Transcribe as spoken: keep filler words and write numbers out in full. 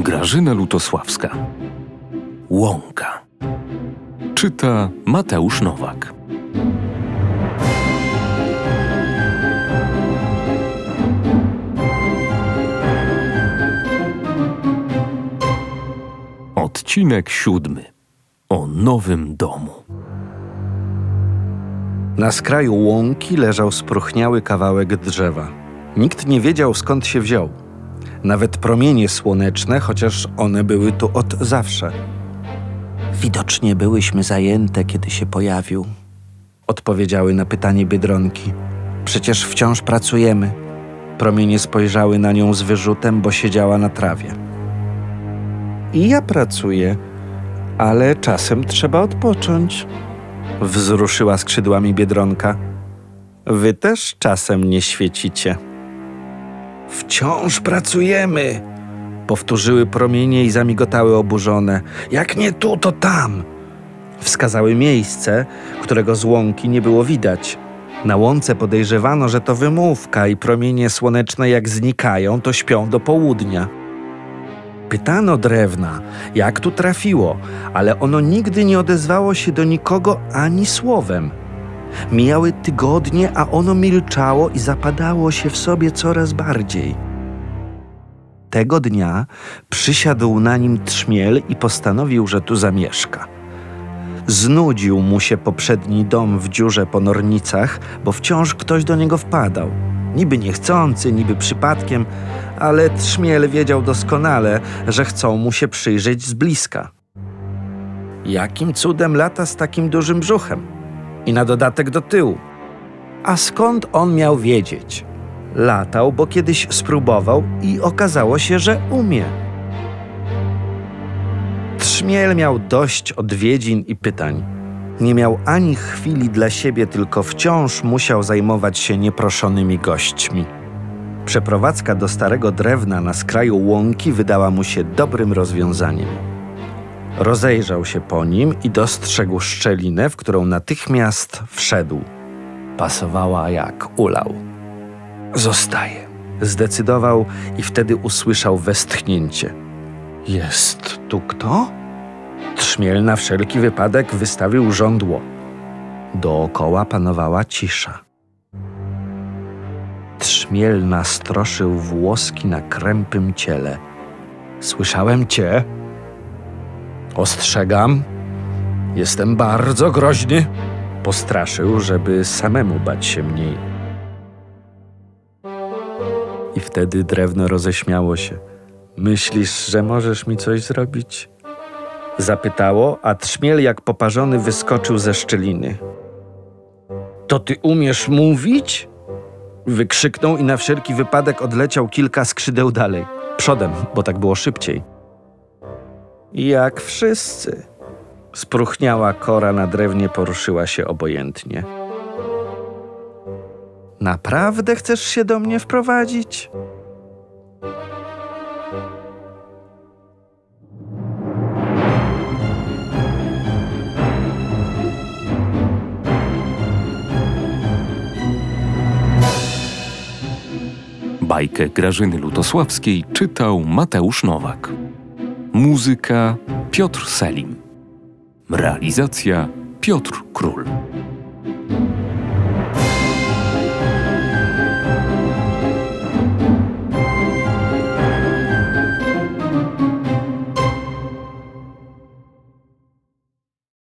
Grażyna Lutosławska. Łąka. Czyta Mateusz Nowak. Odcinek siódmy. O nowym domu. Na skraju łąki leżał spróchniały kawałek drzewa. Nikt nie wiedział, skąd się wziął. Nawet promienie słoneczne, chociaż one były tu od zawsze. Widocznie byłyśmy zajęte, kiedy się pojawił, odpowiedziały na pytanie Biedronki. Przecież wciąż pracujemy. Promienie spojrzały na nią z wyrzutem, bo siedziała na trawie. I ja pracuję, ale czasem trzeba odpocząć. Wzruszyła skrzydłami Biedronka. Wy też czasem nie świecicie. Wciąż pracujemy, powtórzyły promienie i zamigotały oburzone. Jak nie tu, to tam. Wskazały miejsce, którego z łąki nie było widać. Na łące podejrzewano, że to wymówka i promienie słoneczne jak znikają, to śpią do południa. Pytano drewna, jak tu trafiło, ale ono nigdy nie odezwało się do nikogo ani słowem. Mijały tygodnie, a ono milczało i zapadało się w sobie coraz bardziej. Tego dnia przysiadł na nim trzmiel i postanowił, że tu zamieszka. Znudził mu się poprzedni dom w dziurze po Nornicach, bo wciąż ktoś do niego wpadał. Niby niechcący, niby przypadkiem, ale trzmiel wiedział doskonale, że chcą mu się przyjrzeć z bliska. Jakim cudem lata z takim dużym brzuchem? I na dodatek do tyłu. A skąd on miał wiedzieć? Latał, bo kiedyś spróbował i okazało się, że umie. Trzmiel miał dość odwiedzin i pytań. Nie miał ani chwili dla siebie, tylko wciąż musiał zajmować się nieproszonymi gośćmi. Przeprowadzka do starego drewna na skraju łąki wydała mu się dobrym rozwiązaniem. Rozejrzał się po nim i dostrzegł szczelinę, w którą natychmiast wszedł. Pasowała jak ulał. Zostaje, zdecydował i wtedy usłyszał westchnięcie. Jest tu kto? Trzmiel na wszelki wypadek wystawił żądło. Dookoła panowała cisza. Trzmiel nastroszył włoski na krępym ciele. Słyszałem cię. Ostrzegam. Jestem bardzo groźny. Postraszył, żeby samemu bać się mniej. I wtedy drewno roześmiało się. Myślisz, że możesz mi coś zrobić? Zapytało, a trzmiel jak poparzony wyskoczył ze szczeliny. To ty umiesz mówić? Wykrzyknął i na wszelki wypadek odleciał kilka skrzydeł dalej. Przodem, bo tak było szybciej. Jak wszyscy. Spróchniała kora na drewnie poruszyła się obojętnie. Naprawdę chcesz się do mnie wprowadzić? Bajkę Grażyny Lutosławskiej czytał Mateusz Nowak. Muzyka Piotr Selim. Realizacja Piotr Król.